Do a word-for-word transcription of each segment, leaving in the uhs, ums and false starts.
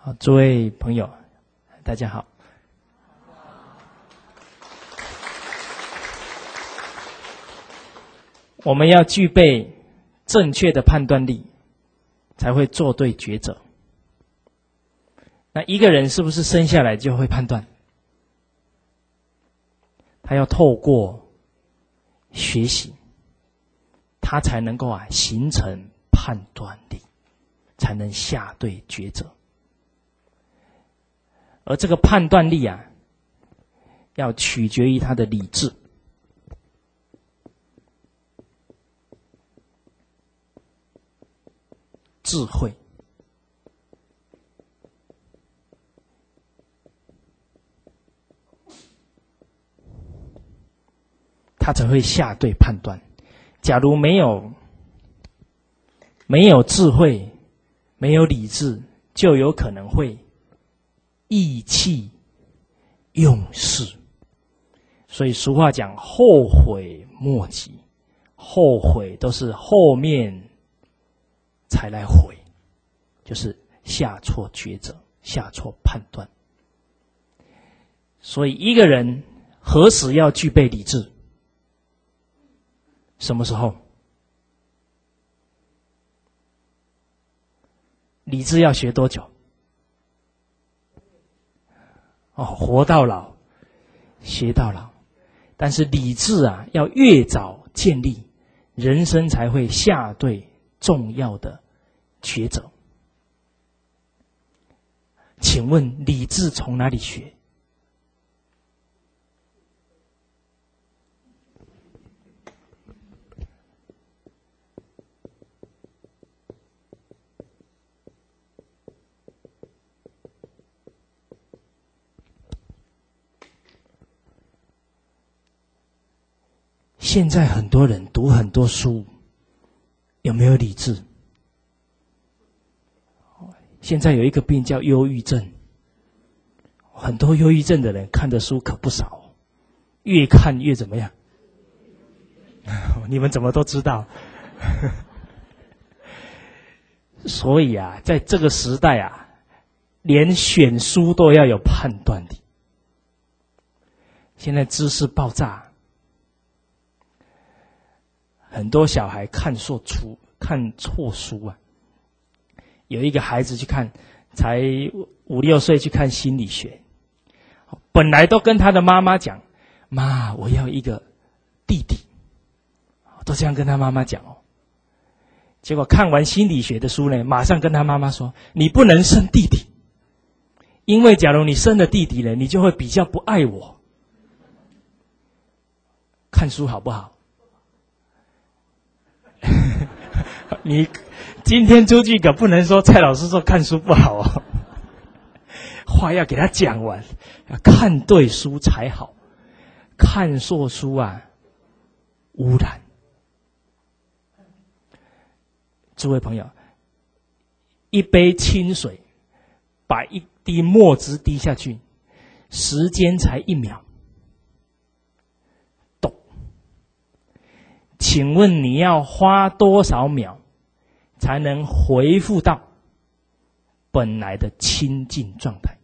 好，诸位朋友，大家好。我们要具备正确的判断力，才会做对抉择。那一个人是不是生下来就会判断？他要透过学习，他才能够啊形成判断力，才能下对抉择。而这个判断力啊，要取决于他的理智。智慧，他才会下对判断。假如没有没有智慧，没有理智，就有可能会意气用事。所以俗话讲，后悔莫及，后悔都是后面才来悔，就是下错抉择，下错判断。所以一个人何时要具备理智？什么时候？理智要学多久？哦，活到老，学到老。但是理智啊，要越早建立，人生才会下对重要的抉择。请问理智从哪里学？现在很多人读很多书，有没有理智？现在有一个病叫忧郁症，很多忧郁症的人看的书可不少，越看越怎么样？你们怎么都知道？所以啊，在这个时代啊，连选书都要有判断力。现在知识爆炸，很多小孩看错书，看错书啊。有一个孩子去看，才五六岁去看心理学，本来都跟他的妈妈讲，妈，我要一个弟弟，都这样跟他妈妈讲哦。结果看完心理学的书呢，马上跟他妈妈说，你不能生弟弟，因为假如你生了弟弟呢，你就会比较不爱我。看书好不好？你今天出去可不能说蔡老师说看书不好哦，话要给他讲完，要看对书才好，看错书啊，污染。诸位朋友，一杯清水，把一滴墨汁滴下去，时间才一秒，懂？请问你要花多少秒才能恢复到本来的清净状态？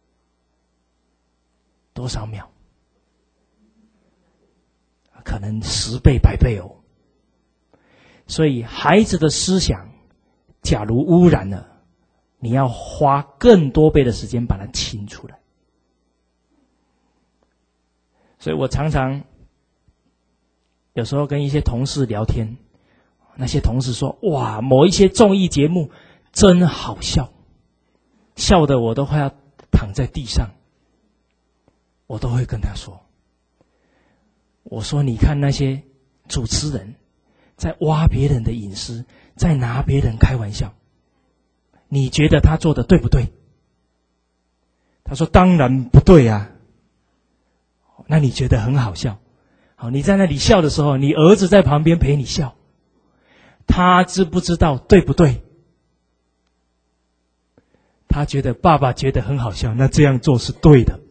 多少秒？可能十倍百倍哦。所以孩子的思想假如污染了，你要花更多倍的时间把它清出来。所以我常常有时候跟一些同事聊天，那些同事说，哇，某一些综艺节目真好笑，笑得我都快要躺在地上。我都会跟他说，我说你看那些主持人在挖别人的隐私，在拿别人开玩笑，你觉得他做的对不对？他说当然不对啊。那你觉得很好笑，好，你在那里笑的时候，你儿子在旁边陪你笑，他知不知道对不对？他觉得爸爸觉得很好笑，那这样做是对的。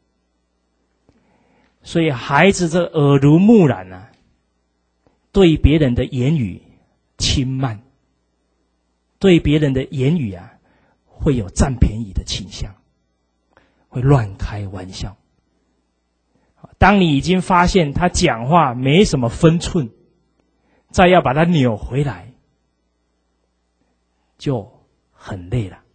所以孩子这耳濡目染啊，对别人的言语轻慢，对别人的言语啊，会会有占便宜的倾向，会乱开玩笑。当你已经发现他讲话没什么分寸，再要把他扭回来，就很累了。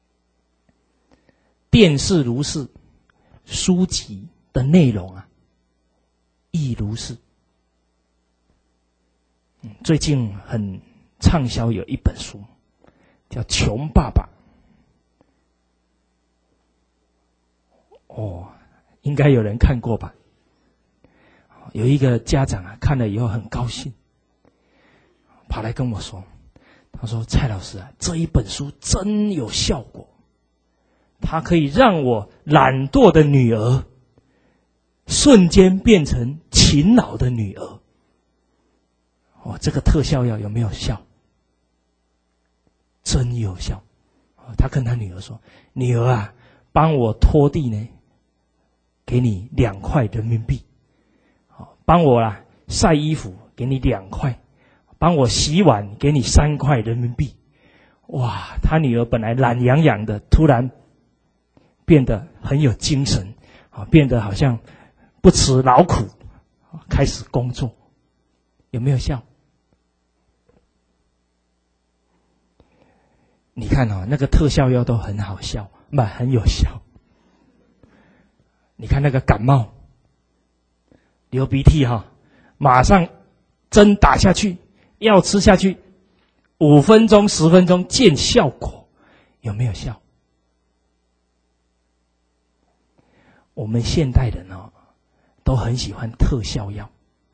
电视如是，书籍的内容啊，亦如是。最近很畅销有一本书，叫《穷爸爸》。哦，应该有人看过吧？有一个家长啊，看了以后很高兴，跑来跟我说，他说：“蔡老师啊，这一本书真有效果，它可以让我懒惰的女儿瞬间变成勤劳的女儿。”哦，这个特效药有没有效？真有效。他跟他女儿说：“女儿啊，帮我拖地呢，给你两块人民币。帮我啦晒衣服，给你两块。帮我洗碗，给你三块人民币。”哇，他女儿本来懒洋洋的，突然变得很有精神，变得好像不辞劳苦，开始工作。有没有效？你看哦，那个特效药都很好笑，不很有效。你看那个感冒、流鼻涕哈，马上针打下去，药吃下去，五分钟、十分钟见效果，有没有效？我们现代人哦，都很喜欢特效药，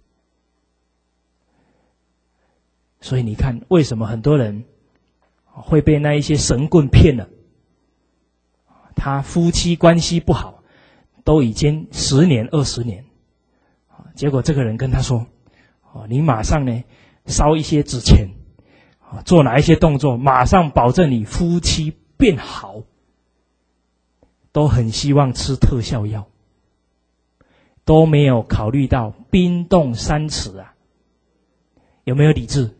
所以你看，为什么很多人会被那一些神棍骗了？他夫妻关系不好，都已经十年、二十年，结果这个人跟他说：“哦，你马上呢烧一些纸钱，做哪一些动作，马上保证你夫妻变好。”都很希望吃特效药，都没有考虑到冰冻三尺啊，有没有理智？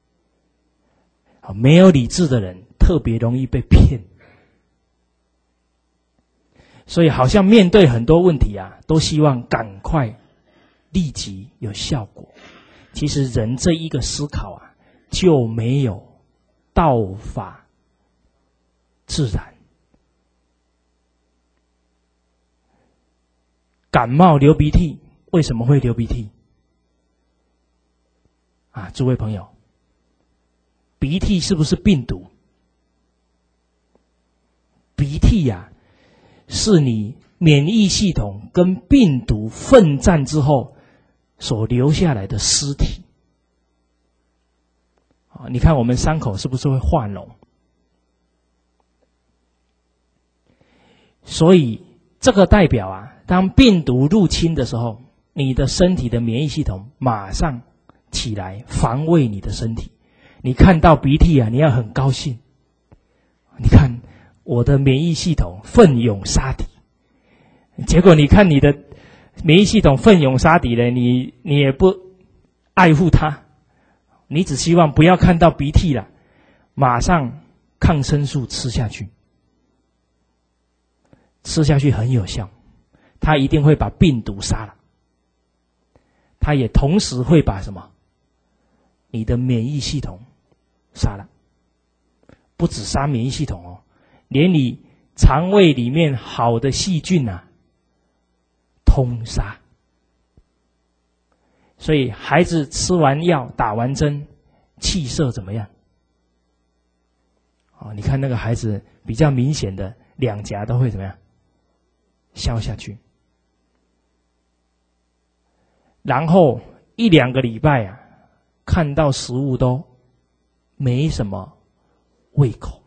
没有理智的人特别容易被骗，所以好像面对很多问题啊，都希望赶快立即有效果。其实人这一个思考啊，就没有道法自然。感冒流鼻涕，为什么会流鼻涕？啊，诸位朋友，鼻涕是不是病毒？鼻涕呀、啊，是你免疫系统跟病毒奋战之后所留下来的尸体。啊，你看我们伤口是不是会化脓？所以这个代表啊，当病毒入侵的时候，你的身体的免疫系统马上起来防卫你的身体。你看到鼻涕啊，你要很高兴。你看我的免疫系统奋勇杀敌，结果你看你的免疫系统奋勇杀敌了，你你也不爱护它，你只希望不要看到鼻涕了，马上抗生素吃下去，吃下去很有效，它一定会把病毒杀了，它也同时会把什么？你的免疫系统杀了，不止杀免疫系统哦，连你肠胃里面好的细菌啊，通杀。所以孩子吃完药、打完针，气色怎么样？哦，你看那个孩子比较明显的，两颊都会怎么样？消下去。然后一两个礼拜啊，看到食物都没什么胃口。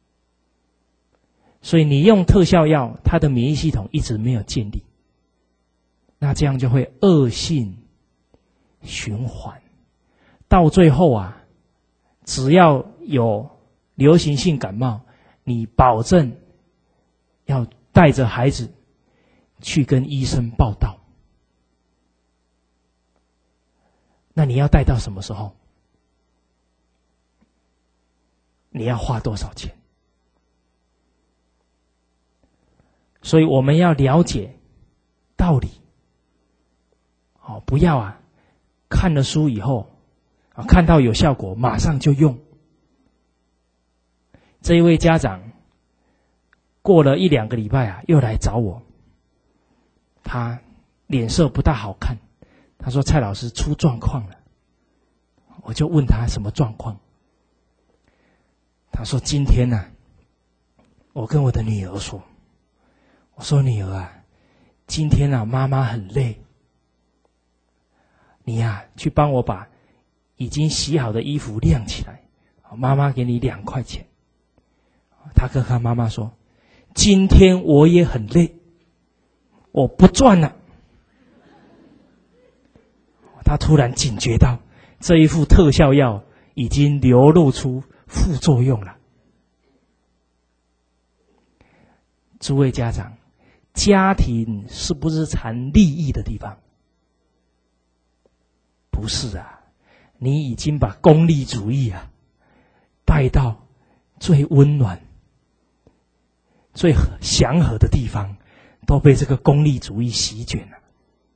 所以你用特效药，他的免疫系统一直没有建立，那这样就会恶性循环，到最后啊，只要有流行性感冒，你保证要带着孩子去跟医生报到。那你要带到什么时候？你要花多少钱？ 所以我们要了解道理，哦，不要啊，看了书以后啊，看到有效果，马上就用。这一位家长过了一两个礼拜啊，又来找我，他脸色不大好看，他说蔡老师出状况了。我就问他什么状况，他说今天呢、啊，我跟我的女儿说，我说女儿啊，今天啊妈妈很累，你呀、啊、去帮我把已经洗好的衣服晾起来，妈妈给你两块钱。他跟他妈妈说，今天我也很累，我不赚了。他突然警觉到这一副特效药已经流露出副作用了。诸位家长，家庭是不是谈利益的地方？不是啊，你已经把功利主义啊带到最温暖、最祥和的地方，都被这个功利主义席卷了。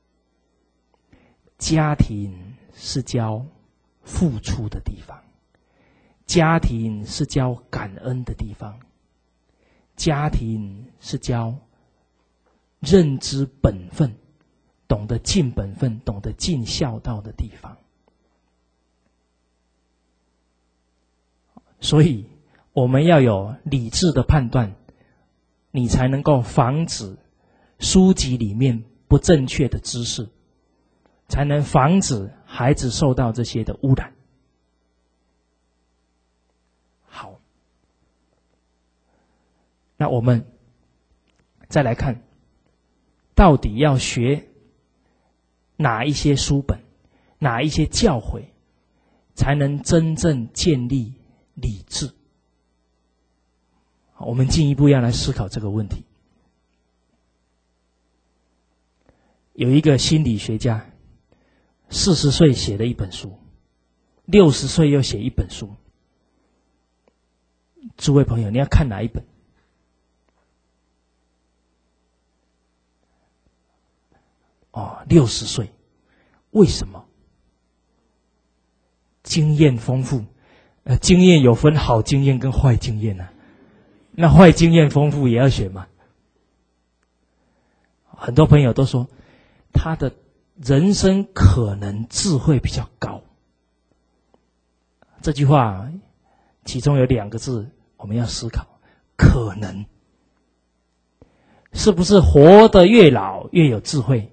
家庭是教付出的地方，家庭是教感恩的地方，家庭是教认知本分，懂得尽本分，懂得尽孝道的地方。所以我们要有理智的判断，你才能够防止书籍里面不正确的知识，才能防止孩子受到这些的污染。好，那我们再来看，到底要学哪一些书本，哪一些教诲，才能真正建立理智？我们进一步要来思考这个问题。有一个心理学家，四十岁写了一本书，六十岁又写一本书。诸位朋友，你要看哪一本？哦，六十岁，为什么？经验丰富，呃，经验有分好经验跟坏经验啊。那坏经验丰富也要选吗？很多朋友都说，他的人生可能智慧比较高。这句话其中有两个字我们要思考，可能。是不是活得越老越有智慧？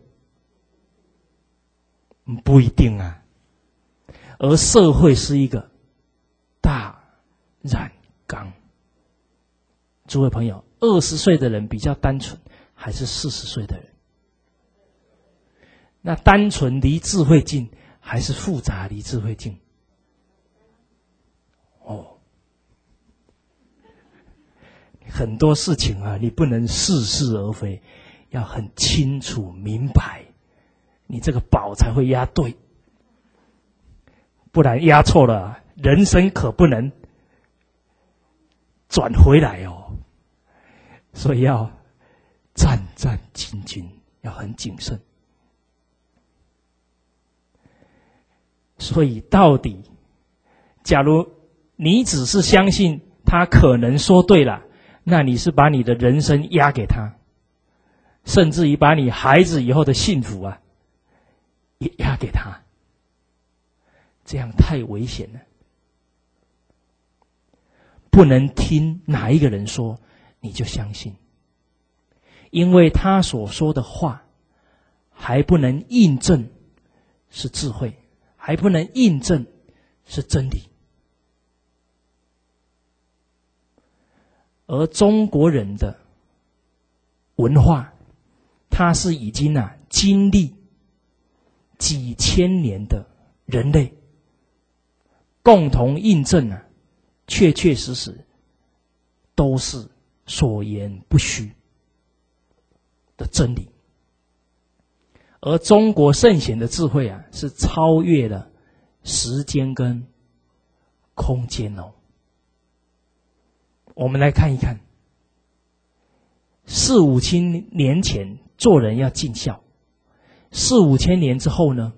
不一定啊。而社会是一个大染缸。诸位朋友，二十岁的人比较单纯，还是四十岁的人？那单纯离智慧近，还是复杂离智慧近？哦，很多事情啊，你不能似是而非，要很清楚明白，你这个宝才会压对，不然压错了，人生可不能转回来哦。所以要战战兢兢，要很谨慎。所以到底，假如你只是相信他可能说对了，那你是把你的人生压给他，甚至于把你孩子以后的幸福啊也压给他，这样太危险了。不能听哪一个人说你就相信，因为他所说的话还不能印证是智慧，还不能印证是真理。而中国人的文化，它是已经啊经历几千年的人类共同印证啊，确确实实都是所言不虚的真理。而中国圣贤的智慧啊，是超越了时间跟空间哦。我们来看一看， 四五千年前做人要尽孝，四五千年之后呢，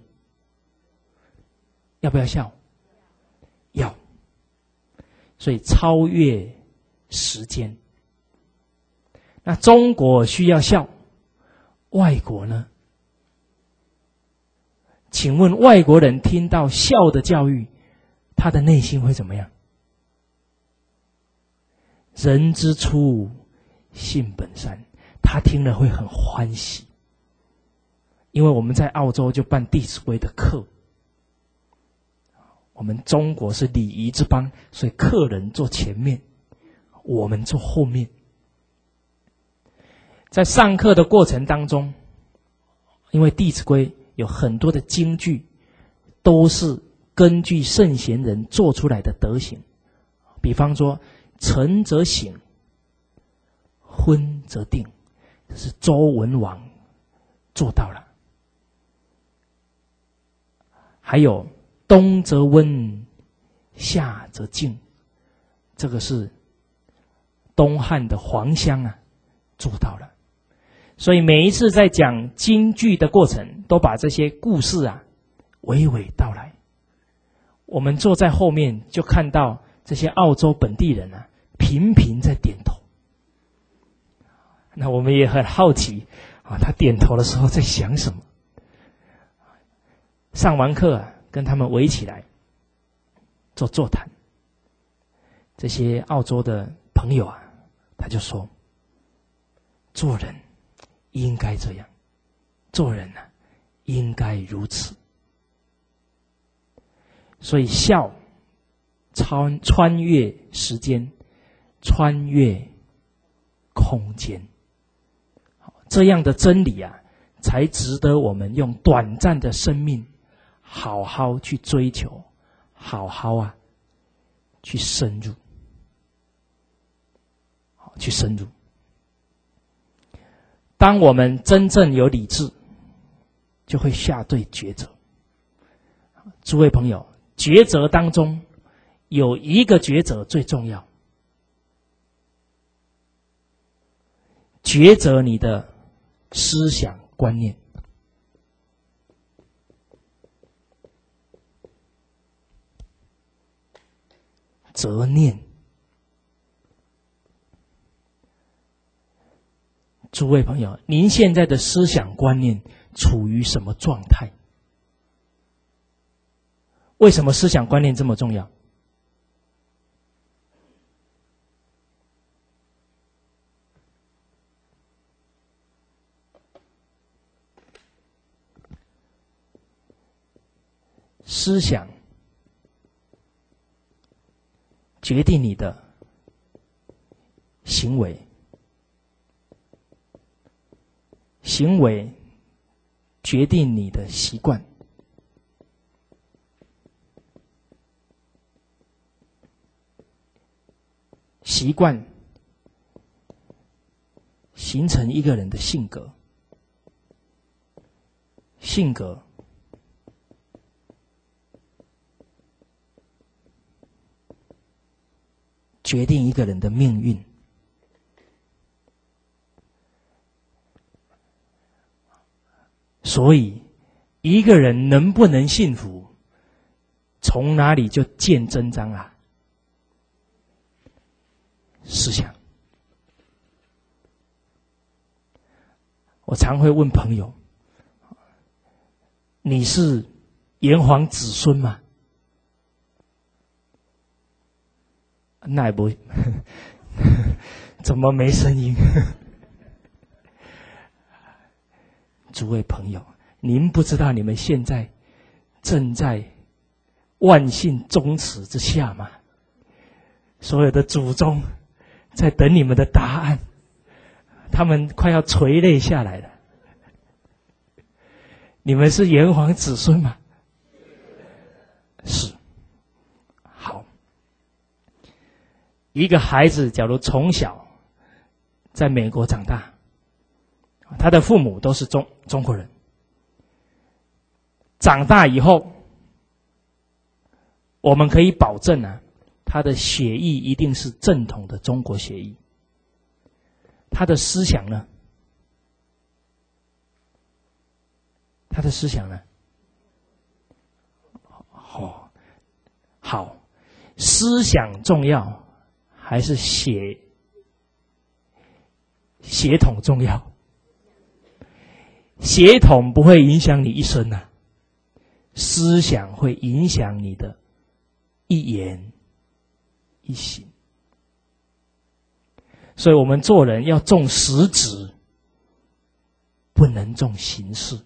要不要孝？要。所以超越时间。那中国需要孝，外国呢？请问外国人听到孝的教育，他的内心会怎么样？人之初，性本善，他听了会很欢喜。因为我们在澳洲就办《弟子规》的课，我们中国是礼仪之邦，所以客人坐前面，我们坐后面。在上课的过程当中，因为《弟子规》有很多的金句，都是根据圣贤人做出来的德行。比方说，晨则省，昏则定，这是周文王做到了。还有冬则温，夏则静，这个是东汉的黄香啊做到了。所以每一次在讲京剧的过程，都把这些故事啊娓娓道来。我们坐在后面就看到这些澳洲本地人啊频频在点头。那我们也很好奇啊，他点头的时候在想什么。上完课啊，跟他们围起来做座谈。这些澳洲的朋友啊，他就说，做人应该这样，做人啊应该如此。所以孝穿穿越时间，穿越空间，这样的真理啊，才值得我们用短暂的生命好好去追求，好好啊去深入，去深入。当我们真正有理智，就会下对抉择。诸位朋友，抉择当中有一个抉择最重要，抉择你的思想观念。择念。诸位朋友，您现在的思想观念处于什么状态？为什么思想观念这么重要？思想决定你的行为，行为决定你的习惯，习惯形成一个人的性格，性格决定一个人的命运。所以，一个人能不能幸福，从哪里就见真章啊？思想。我常会问朋友：“你是炎黄子孙吗？”那也不，怎么没声音？诸位朋友，您不知道你们现在正在万幸宗祠之下吗？所有的祖宗在等你们的答案，他们快要垂泪下来了。你们是炎黄子孙吗？是。好，一个孩子假如从小在美国长大，他的父母都是中中国人，长大以后，我们可以保证啊，他的血裔一定是正统的中国血裔。 他的思想呢？他的思想呢？哦，好，思想重要还是血血统重要？血统不会影响你一生啊，思想会影响你的一言一行。所以我们做人要重实质，不能重形式。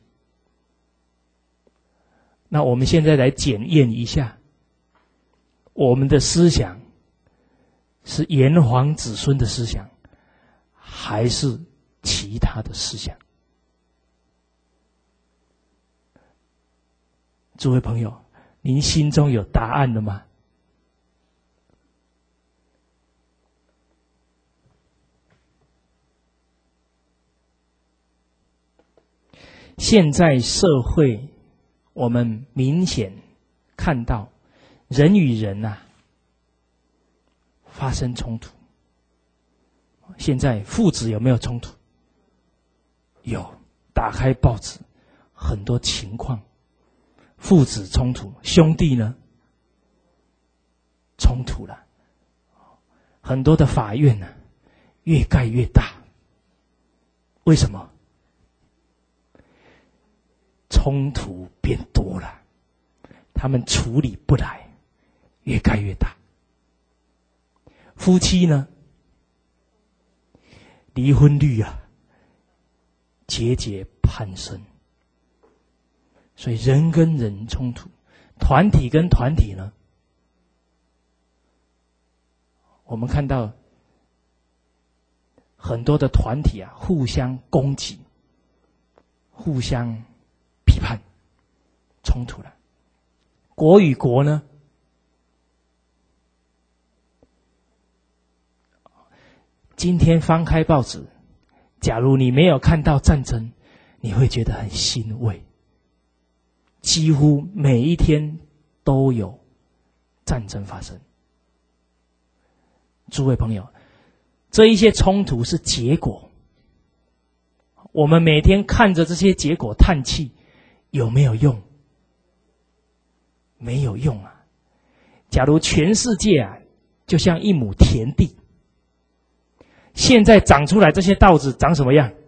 那我们现在来检验一下，我们的思想是炎黄子孙的思想，还是其他的思想？诸位朋友，您心中有答案了吗？现在社会，我们明显看到人与人啊发生冲突。现在父子有没有冲突？有，打开报纸，很多情况，父子冲突，兄弟呢冲突了，很多的法院呢、啊、越盖越大。为什么？冲突变多了，他们处理不来，越盖越大。夫妻呢，离婚率啊节节攀升。所以人跟人冲突，团体跟团体呢，我们看到很多的团体啊互相攻击，互相批判，冲突了。国与国呢，今天翻开报纸，假如你没有看到战争，你会觉得很欣慰。几乎每一天都有战争发生。诸位朋友，这一些冲突是结果，我们每天看着这些结果叹气，有没有用？没有用啊！假如全世界啊，就像一亩田地，现在长出来这些稻子长什么样？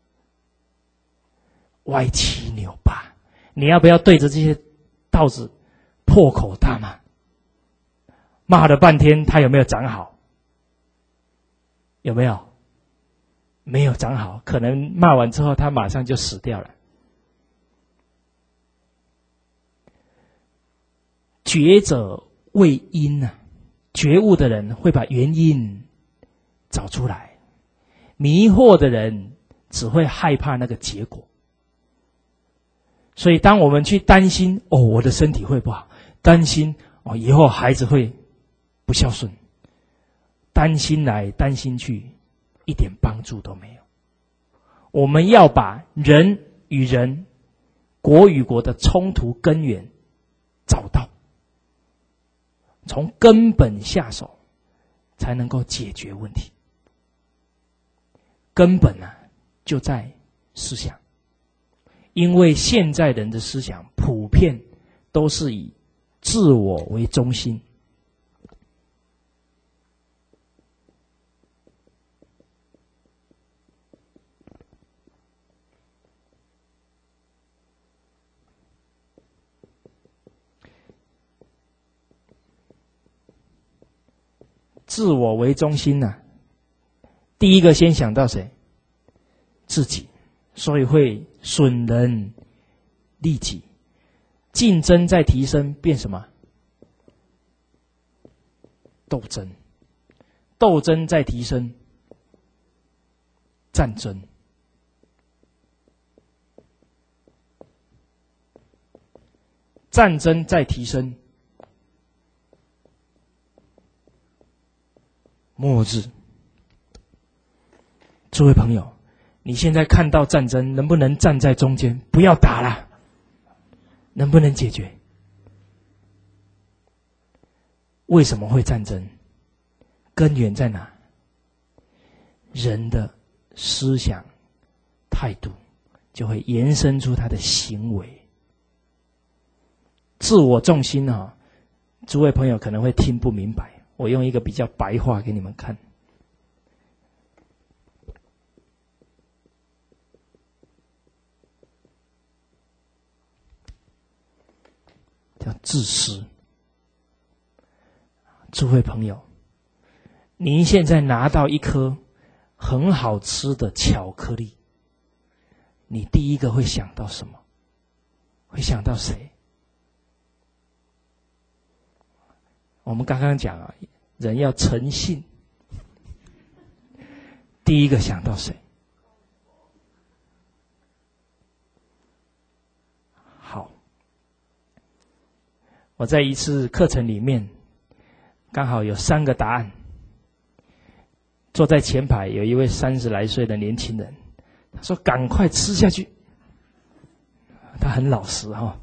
歪七扭八。你要不要对着这些稻子破口大骂？骂了半天，它有没有长好？有没有？没有长好，可能骂完之后，它马上就死掉了。觉者为因啊，觉悟的人会把原因找出来，迷惑的人只会害怕那个结果。所以当我们去担心哦，我的身体会不好，担心哦以后孩子会不孝顺，担心来担心去，一点帮助都没有。我们要把人与人、国与国的冲突根源找到，从根本下手，才能够解决问题。根本啊，就在思想。因为现在人的思想普遍都是以自我为中心，自我为中心啊，第一个先想到谁？自己。所以会损人利己，竞争在提升，变什么？斗争，斗争在提升，战争，战争在提升，末日。诸位朋友，你现在看到战争，能不能站在中间，不要打了？能不能解决？为什么会战争？根源在哪？人的思想、态度，就会延伸出他的行为。自我重心啊，诸位朋友可能会听不明白，我用一个比较白话给你们看。叫自私。诸位朋友，您现在拿到一颗很好吃的巧克力，你第一个会想到什么？会想到谁？我们刚刚讲啊，人要诚信，第一个想到谁？好，我在一次课程里面，刚好有三个答案。坐在前排有一位三十来岁的年轻人，他说：“赶快吃下去。”他很老实哈、哦。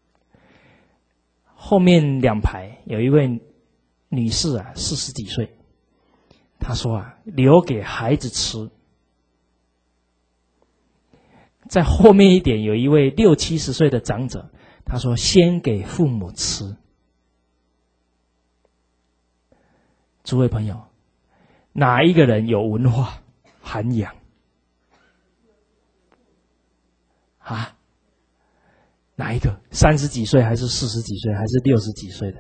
后面两排有一位女士啊，四十几岁，她说啊，留给孩子吃。在后面一点有一位六七十岁的长者，他说先给父母吃。诸位朋友，哪一个人有文化涵养啊？哪一个？三十几岁还是四十几岁还是六十几岁的？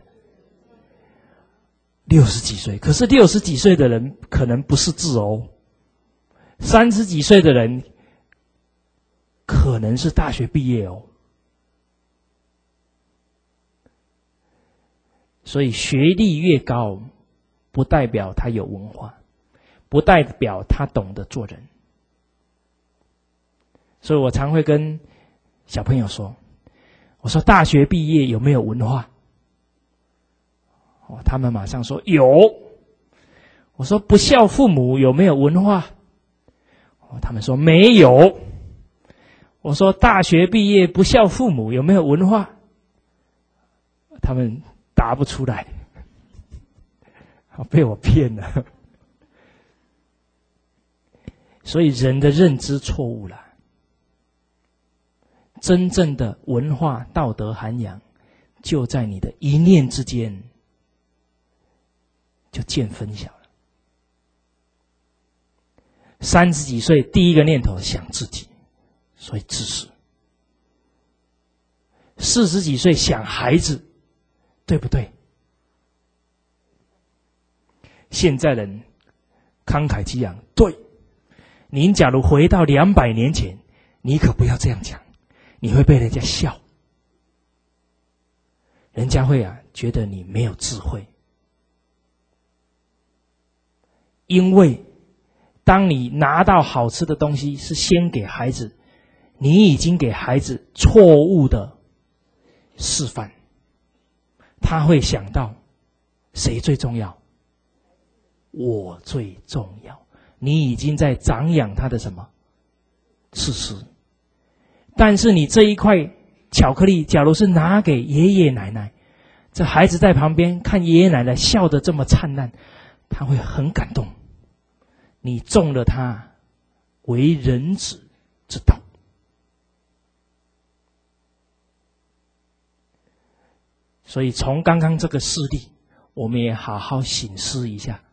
六十几岁。可是六十几岁的人可能不是字哦，三十几岁的人可能是大学毕业哦。所以学历越高，不代表他有文化，不代表他懂得做人。所以我常会跟小朋友说，我说大学毕业有没有文化？哦，他们马上说有。我说不孝父母有没有文化？哦，他们说没有。我说大学毕业不孝父母有没有文化？他们答不出来，被我骗了。所以人的认知错误了。真正的文化道德涵养，就在你的一念之间，就见分晓了。三十几岁第一个念头想自己，所以自私。四十几岁想孩子，对不对？现在人慷慨激昂，对。您假如回到两百年前，你可不要这样讲，你会被人家笑。人家会啊觉得你没有智慧。因为当你拿到好吃的东西是先给孩子，你已经给孩子错误的示范。他会想到谁最重要？我最重要。你已经在长养他的什么？自私。但是你这一块巧克力，假如是拿给爷爷奶奶，这孩子在旁边看爷爷奶奶笑得这么灿烂，他会很感动。你中了他为人子之道。所以从刚刚这个事例，我们也好好省思一下。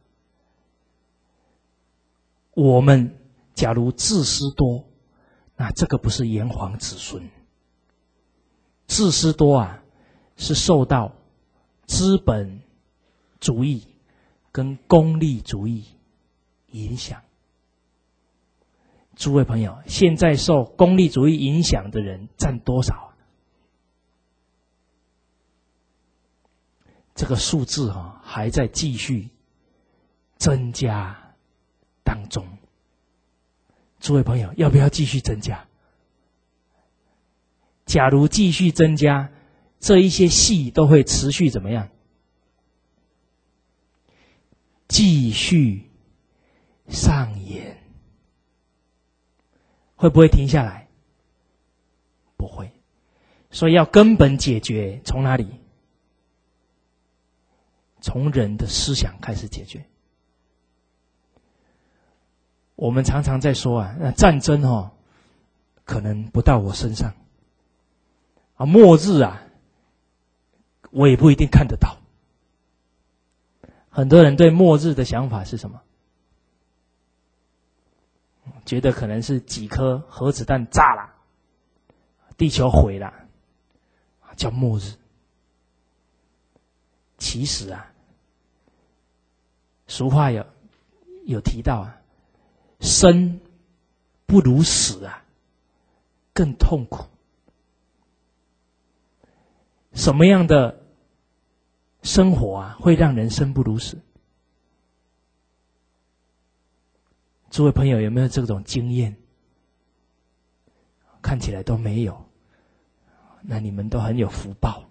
我们假如自私多，那这个不是炎黄子孙。自私多啊，是受到资本主义跟功利主义影响。诸位朋友，现在受功利主义影响的人占多少啊？这个数字啊，还在继续增加当中。诸位朋友，要不要继续增加？假如继续增加，这一些戏都会持续怎么样？继续上演。会不会停下来？不会。所以要根本解决，从哪里？从人的思想开始解决。 我们常常在说啊，那战争哦，可能不到我身上啊，末日啊，我也不一定看得到。很多人对末日的想法是什么？觉得可能是几颗核子弹炸了，地球毁了，叫末日。其实啊，俗话有有提到啊，生不如死啊，更痛苦。什么样的生活啊，会让人生不如死？诸位朋友有没有这种经验？看起来都没有，那你们都很有福报。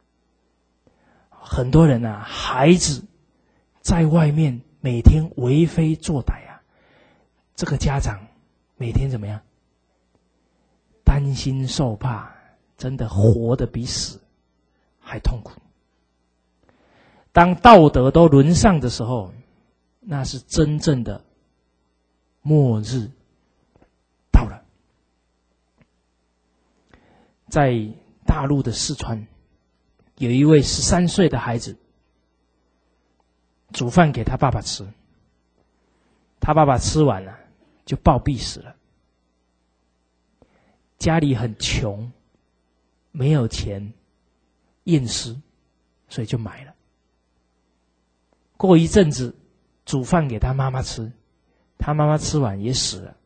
很多人啊，孩子在外面每天为非作歹啊，这个家长每天怎么样？担心受怕，真的活得比死还痛苦。当道德都沦丧的时候，那是真正的末日到了。在大陆的四川，有一位十三岁的孩子，煮饭给他爸爸吃，他爸爸吃完了就暴毙死了。家里很穷，没有钱验尸，所以就买了。过一阵子煮饭给他妈妈吃，他妈妈吃完也死了，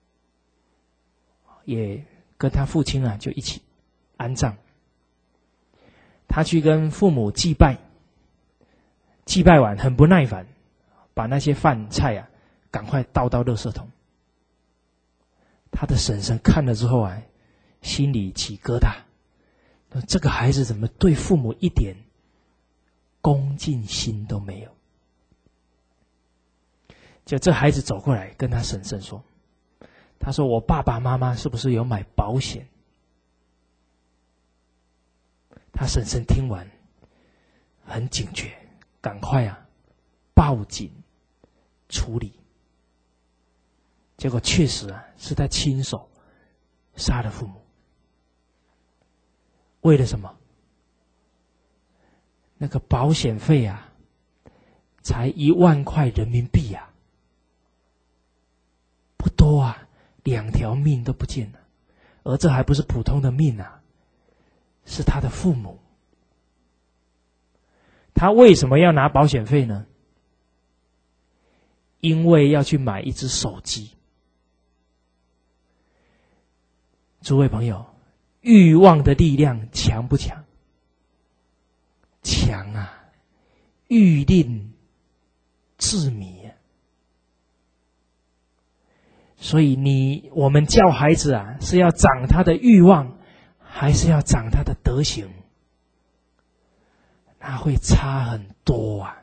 也跟他父亲啊就一起安葬。他去跟父母祭拜，祭拜完很不耐烦，把那些饭菜啊赶快倒到垃圾桶。他的婶婶看了之后啊，心里起疙瘩，这个孩子怎么对父母一点恭敬心都没有？就这孩子走过来跟他婶婶说，他说我爸爸妈妈是不是有买保险？他婶婶听完很警觉，赶快啊报警处理。结果确实啊是他亲手杀了父母。为了什么？那个保险费啊才一万块人民币啊，不多啊，两条命都不见了。而这还不是普通的命啊，是他的父母。他为什么要拿保险费呢？因为要去买一只手机。诸位朋友，欲望的力量强不强？强啊，欲令自迷啊。所以你我们教孩子啊，是要长他的欲望，还是要长他的德行？那会差很多啊。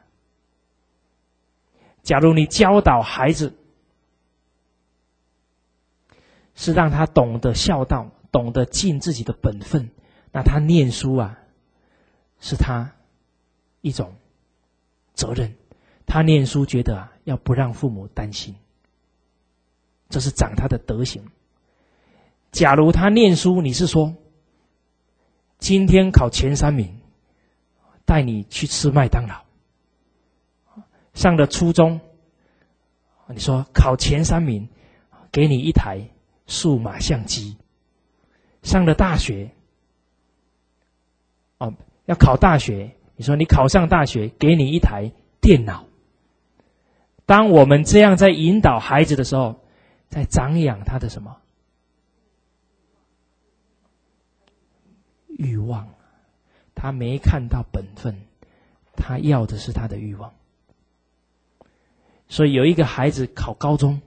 假如你教导孩子是让他懂得孝道，懂得尽自己的本分，那他念书啊是他一种责任。他念书觉得啊要不让父母担心，这是长他的德行。假如他念书，你是说今天考前三名，带你去吃麦当劳。上了初中，你说考前三名，给你一台数码相机。上了大学，哦，要考大学，你说你考上大学，给你一台电脑。当我们这样在引导孩子的时候，在长养他的什么？欲望。他没看到本分，他要的是他的欲望。所以有一个孩子考高中，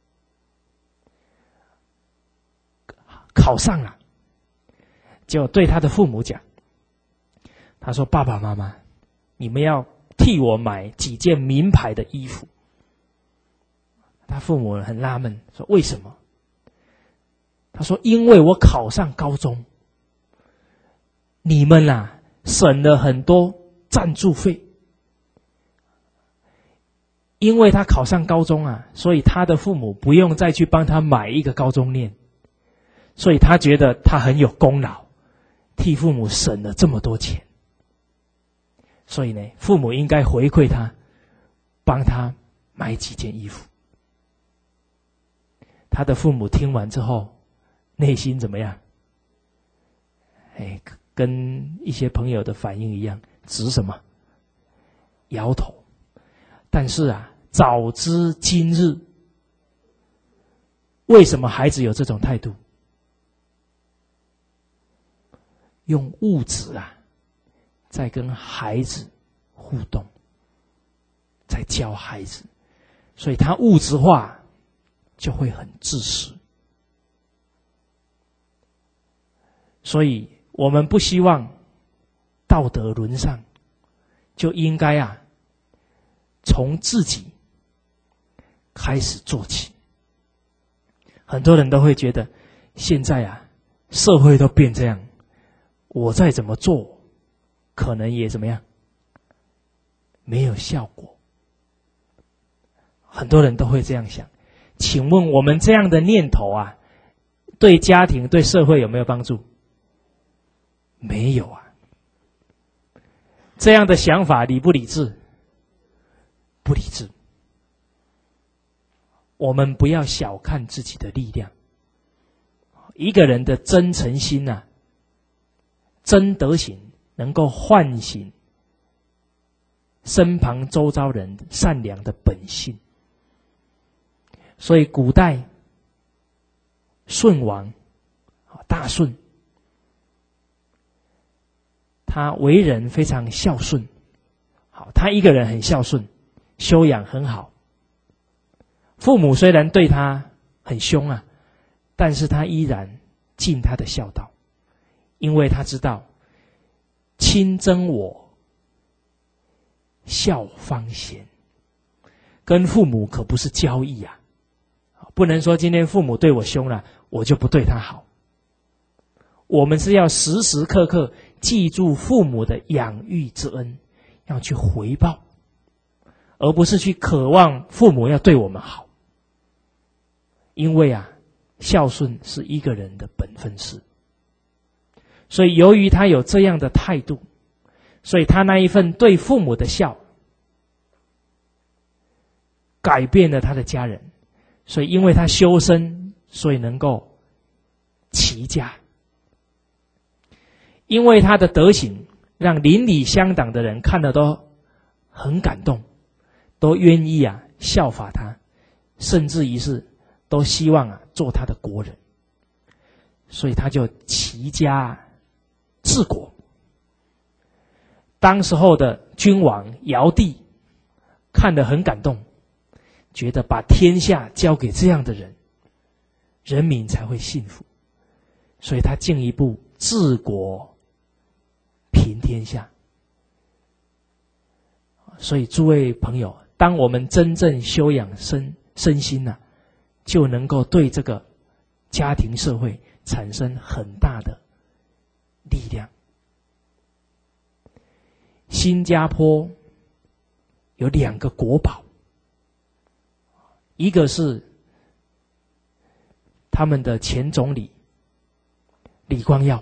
考上了，就对他的父母讲，他说爸爸妈妈，你们要替我买几件名牌的衣服。他父母很纳闷，说为什么？他说因为我考上高中，你们啊省了很多赞助费， 因为他考上高中啊，所以他的父母不用再去帮他买一个高中念，所以他觉得他很有功劳，替父母省了这么多钱。所以呢，父母应该回馈他，帮他买几件衣服。他的父母听完之后，内心怎么样？哎，跟一些朋友的反应一样，直什么？摇头。但是啊，早知今日，为什么孩子有这种态度？用物质啊，在跟孩子互动，在教孩子，所以他物质化就会很自私。所以我们不希望道德沦丧，就应该啊，从自己开始做起。很多人都会觉得，现在啊，社会都变这样，我再怎么做，可能也怎么样，没有效果。很多人都会这样想。请问我们这样的念头啊，对家庭、对社会有没有帮助？没有啊。这样的想法理不理智？不理智。我们不要小看自己的力量。一个人的真诚心啊，真德行，能够唤醒身旁周遭人善良的本性。所以古代舜王大舜，他为人非常孝顺。好，他一个人很孝顺，修养很好。父母虽然对他很凶啊，但是他依然尽他的孝道，因为他知道亲憎我，孝方贤。跟父母可不是交易啊，不能说今天父母对我凶了，我就不对他好。我们是要时时刻刻记住父母的养育之恩，要去回报，而不是去渴望父母要对我们好。因为啊，孝顺是一个人的本分事。所以由于他有这样的态度，所以他那一份对父母的孝，改变了他的家人。所以因为他修身，所以能够齐家。因为他的德行，让邻里乡党的人看了都很感动，都愿意啊效法他，甚至于是都希望啊做他的国人。所以他就齐家治国。当时候的君王尧帝看得很感动，觉得把天下交给这样的人，人民才会幸福。所以他进一步治国平天下。所以诸位朋友，当我们真正修养身身心啊，就能够对这个家庭社会产生很大的力量。新加坡有两个国宝，一个是他们的前总理李光耀，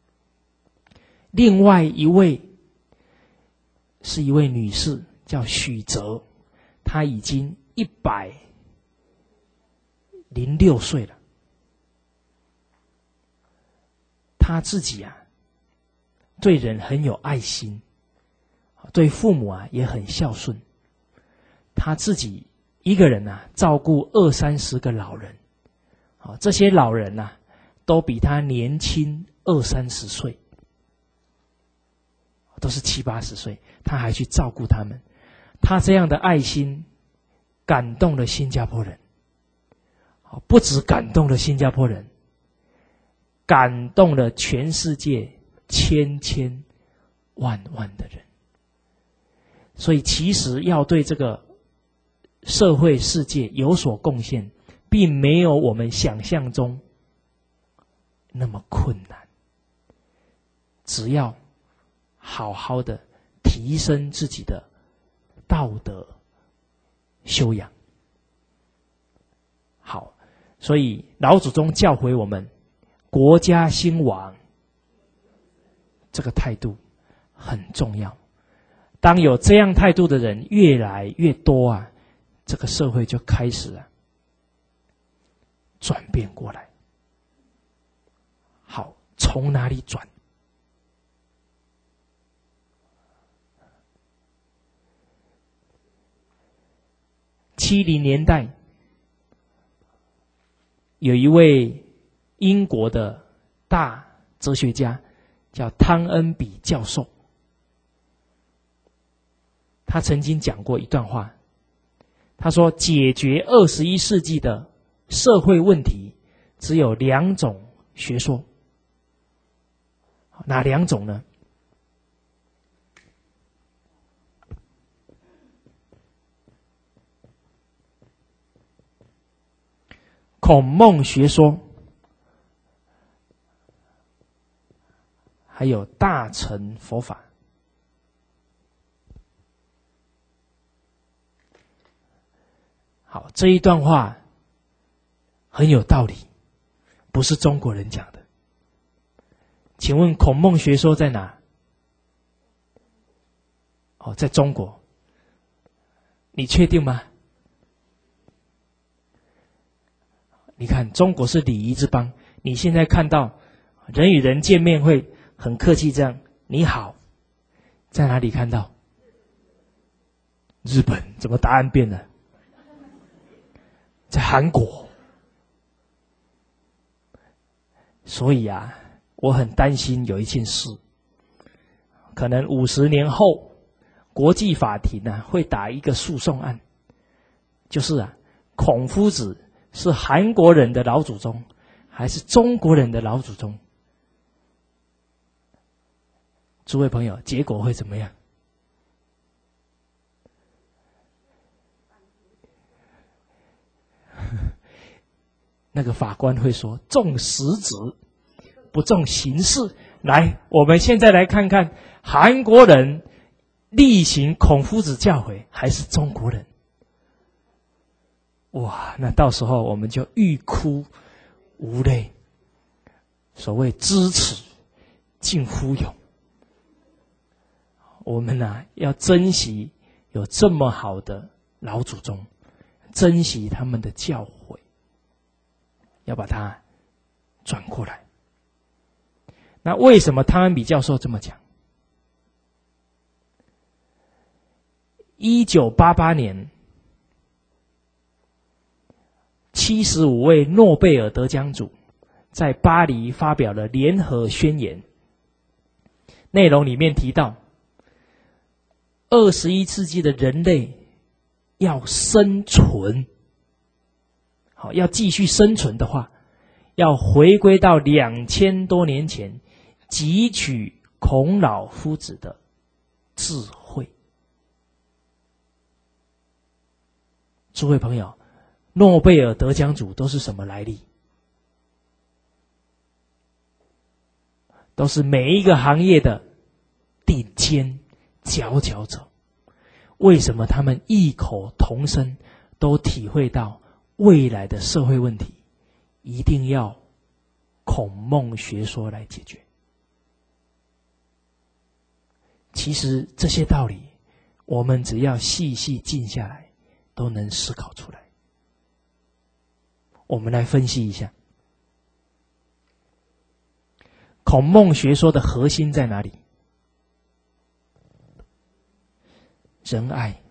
另外一位是一位女士叫许哲，她已经一百零六岁了。她自己啊，对人很有爱心，对父母啊也很孝顺。她自己一个人啊，照顾二三十个老人，啊，这些老人啊，都比她年轻二三十岁，都是七八十岁，她还去照顾他们。她这样的爱心，感动了新加坡人，不只感动了新加坡人，感动了全世界千千万万的人。所以其实要对这个社会世界有所贡献，并没有我们想象中那么困难。只要好好的提升自己的道德修养。好，所以老祖宗教诲我们，国家兴亡，这个态度很重要。当有这样态度的人越来越多啊，这个社会就开始啊转变过来。好，从哪里转？七零年代，有一位英国的大哲学家叫汤恩比教授，他曾经讲过一段话，他说解决二十一世纪的社会问题只有两种学说。哪两种呢？孔孟学说，还有大乘佛法。好，这一段话很有道理，不是中国人讲的。请问孔孟学说在哪？哦，在中国。你确定吗？你看，中国是礼仪之邦，你现在看到人与人见面会很客气这样，你好，在哪里看到？日本，怎么答案变了？在韩国。所以啊，我很担心有一件事，可能五十年后，国际法庭啊会打一个诉讼案，就是啊，孔夫子是韩国人的老祖宗，还是中国人的老祖宗？诸位朋友，结果会怎么样？那个法官会说，重实质，不重形式。来，我们现在来看看韩国人力行孔夫子教诲，还是中国人？哇，那到时候我们就欲哭无泪。所谓知耻近乎勇，我们啊要珍惜有这么好的老祖宗，珍惜他们的教诲，要把它转过来。那为什么汤恩比教授这么讲？一九八八年，七十五位诺贝尔得奖组在巴黎发表了联合宣言，内容里面提到，二十一世纪的人类要生存，好，要继续生存的话，要回归到两千多年前汲取孔老夫子的智慧。诸位朋友，诺贝尔得奖组都是什么来历？都是每一个行业的顶尖佼佼者。为什么他们异口同声都体会到未来的社会问题一定要孔孟学说来解决？其实这些道理，我们只要细细静下来，都能思考出来。我们来分析一下，孔孟学说的核心在哪里？仁爱。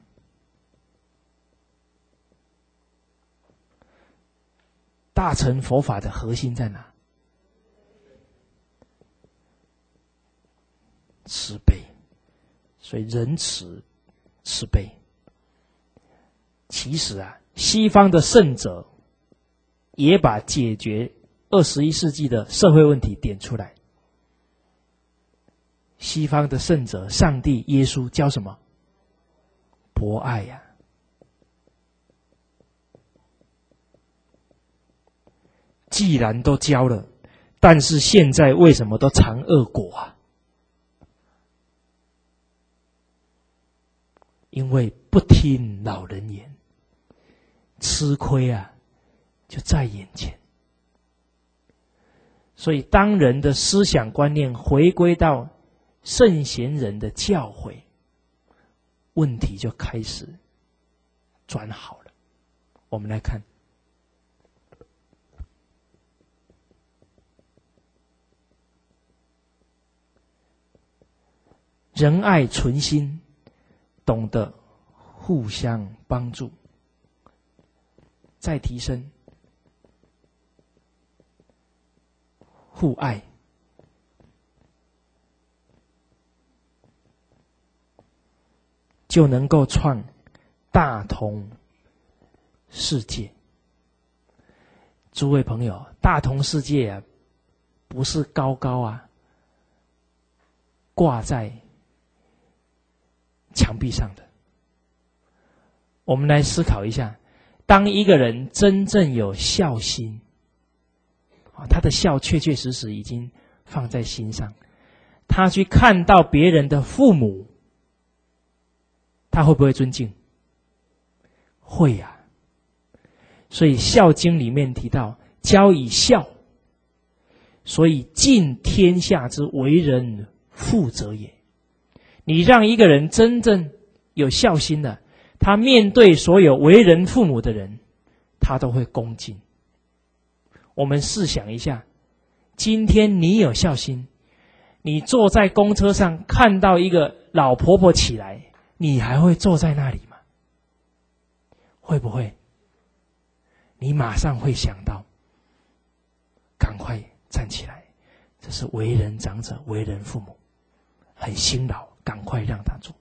大乘佛法的核心在哪？慈悲。所以仁慈、慈悲。其实啊，西方的圣者也把解决二十一世纪的社会问题点出来。西方的圣者，上帝、耶稣教什么？博爱呀、啊。既然都教了，但是现在为什么都尝恶果啊？因为不听老人言， 吃亏啊，就在眼前。所以，当人的思想观念回归到圣贤人的教诲，问题就开始转好了。我们来看，仁爱存心，懂得互相帮助，再提升互爱，就能够创大同世界。诸位朋友，大同世界啊，不是高高啊挂在墙壁上的。我们来思考一下，当一个人真正有孝心，他的孝确确实实已经放在心上，他去看到别人的父母，他会不会尊敬？会呀、啊。所以《孝经》里面提到，教以孝，所以尽天下之为人父者也。你让一个人真正有孝心的，他面对所有为人父母的人，他都会恭敬。我们试想一下，今天你有孝心，你坐在公车上看到一个老婆婆起来，你还会坐在那里吗？会不会？你马上会想到，赶快站起来，这是为人长者、为人父母，很辛劳，赶快让他做。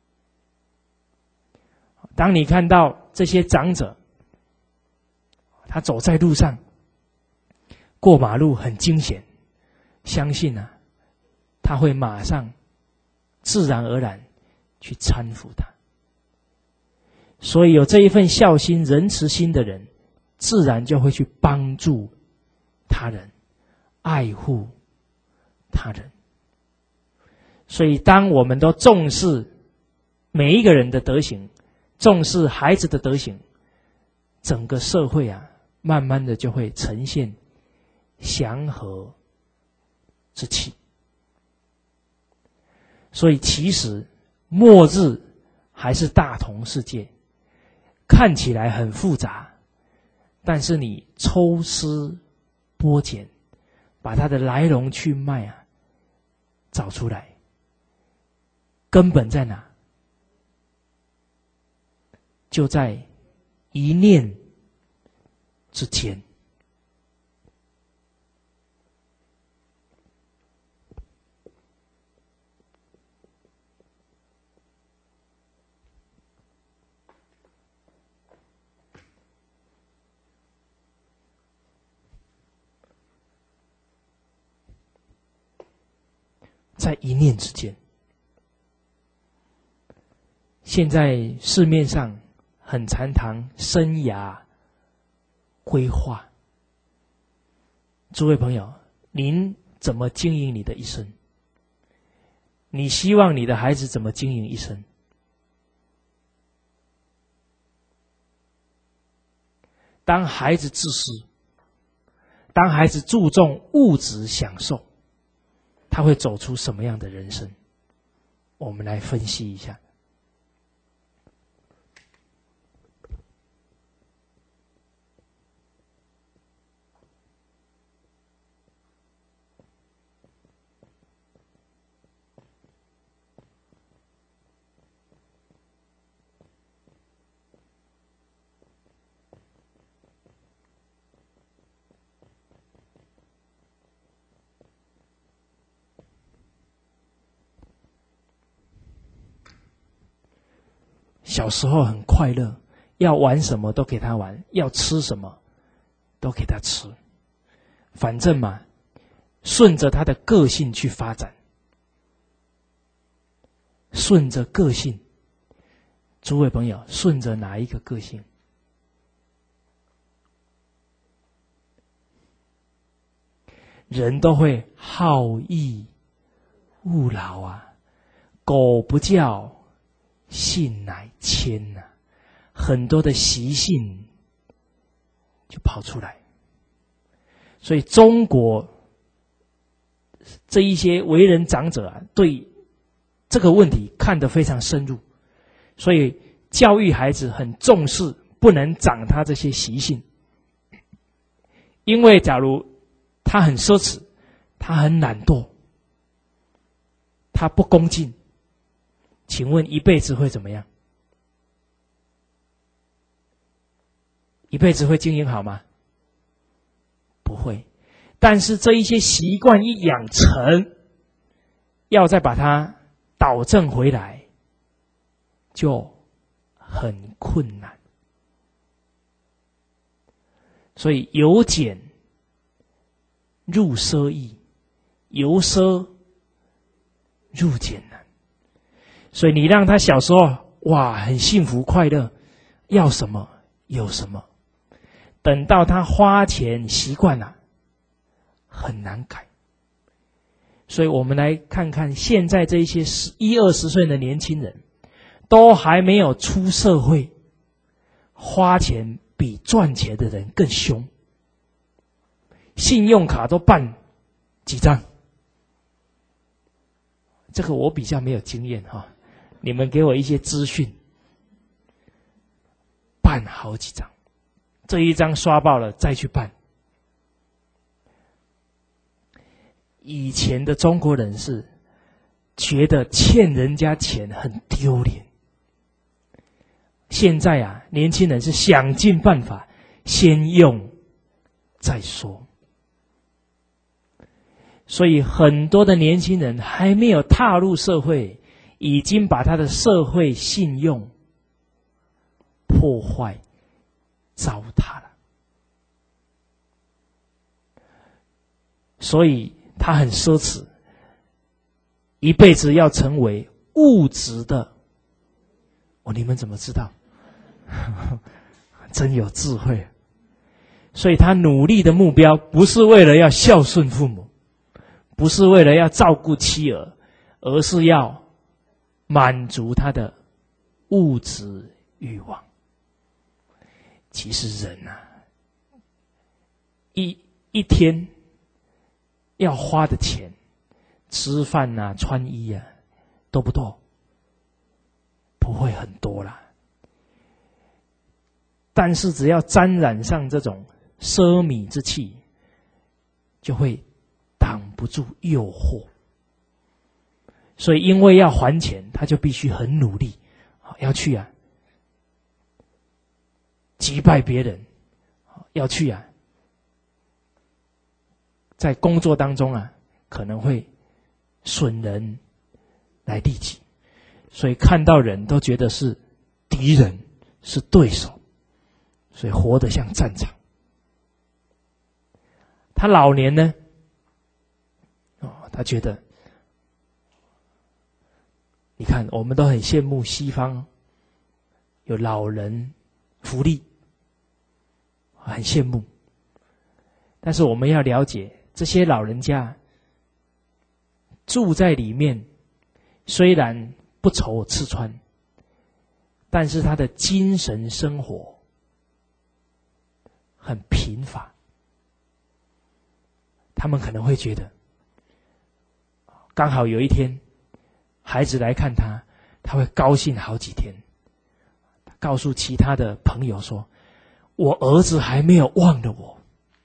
当你看到这些长者，他走在路上，过马路很惊险，相信啊，他会马上自然而然去搀扶他。所以有这一份孝心、仁慈心的人，自然就会去帮助他人，爱护他人。所以当我们都重视每一个人的德行，重视孩子的德行，整个社会啊，慢慢的就会呈现祥和之气。所以其实末日还是大同世界，看起来很复杂，但是你抽丝剥茧，把它的来龙去脉啊找出来，根本在哪？就在一念之间。在一念之间。现在市面上很常谈生涯规划，诸位朋友，您怎么经营你的一生？你希望你的孩子怎么经营一生？当孩子自私，当孩子注重物质享受，他会走出什么样的人生？我们来分析一下。小时候很快乐，要玩什么都给他玩，要吃什么都给他吃，反正嘛，顺着他的个性去发展，顺着个性。诸位朋友，顺着哪一个个性？人都会好逸恶劳啊，狗不叫，性乃迁呐、啊，很多的习性就跑出来。所以中国这一些为人长者啊，对这个问题看得非常深入，所以教育孩子很重视，不能长他这些习性。因为假如他很奢侈，他很懒惰，他不恭敬，请问一辈子会怎么样？一辈子会经营好吗？不会。但是这一些习惯一养成，要再把它导正回来，就很困难。所以由俭入奢易，由奢入俭难。所以你让他小时候哇很幸福快乐，要什么有什么，等到他花钱习惯了，很难改。所以我们来看看现在这些十一二十岁的年轻人，都还没有出社会，花钱比赚钱的人更凶，信用卡都办几张。这个我比较没有经验哈，你们给我一些资讯。办好几张，这一张刷爆了再去办。以前的中国人是觉得欠人家钱很丢脸，现在啊，年轻人是想尽办法先用再说。所以很多的年轻人还没有踏入社会，已经把他的社会信用破坏糟蹋了。所以他很奢侈，一辈子要成为物质的。哦，你们怎么知道？真有智慧。所以他努力的目标不是为了要孝顺父母，不是为了要照顾妻儿，而是要满足他的物质欲望。其实人啊，一一天要花的钱，吃饭啊、穿衣啊，多不多？不会很多啦。但是只要沾染上这种奢靡之气，就会挡不住诱惑。所以因为要还钱，他就必须很努力，要去啊击败别人，要去啊在工作当中啊可能会损人来利己，所以看到人都觉得是敌人，是对手，所以活得像战场。他老年呢，哦，他觉得，你看我们都很羡慕西方有老人福利，很羡慕。但是我们要了解，这些老人家住在里面，虽然不愁吃穿，但是他的精神生活很贫乏。他们可能会觉得，刚好有一天孩子来看他，他会高兴好几天，告诉其他的朋友说，我儿子还没有忘了我。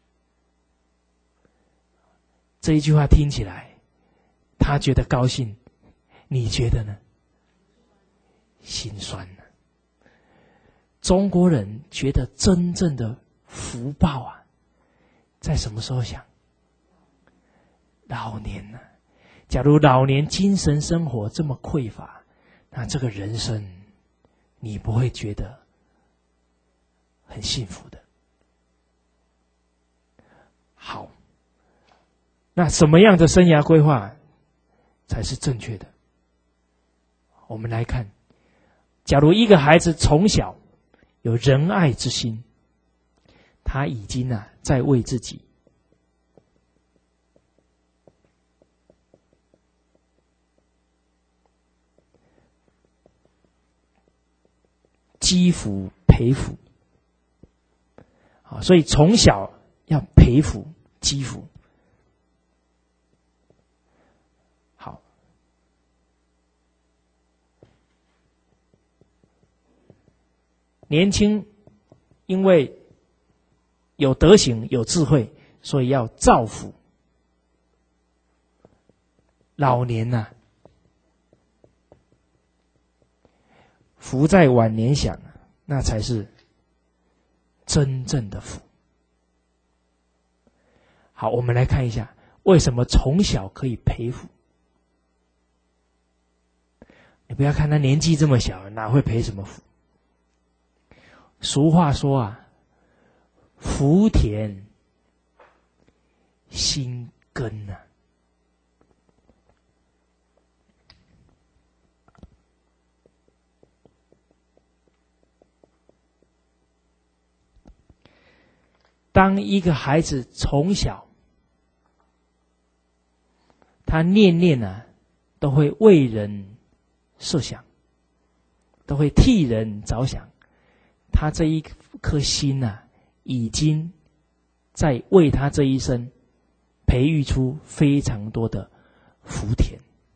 这一句话听起来他觉得高兴，你觉得呢？心酸呢。中国人觉得真正的福报啊，在什么时候想？老年呢、啊？假如老年精神生活这么匮乏，那这个人生你不会觉得很幸福的。好，那什么样的生涯规划才是正确的？我们来看，假如一个孩子从小有仁爱之心，他已经啊在为自己积福培福， 所以从小要培福积福。好，年轻因为有德行有智慧，所以要造福。老年呐、啊，福在晚年享，那才是真正的福。好，我们来看一下为什么从小可以培福。你不要看他年纪这么小，哪会培什么福？俗话说啊，福田心根啊。当一个孩子从小，他念念啊，都会为人设想，都会替人着想，他这一颗心啊，已经在为他这一生培育出非常多的福田。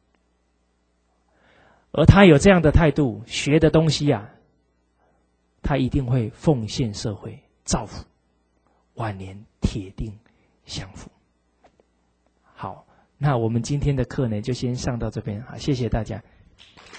而他有这样的态度，学的东西啊，他一定会奉献社会，造福。晚年铁定享福。好，那我们今天的课呢，就先上到这边，好，谢谢大家。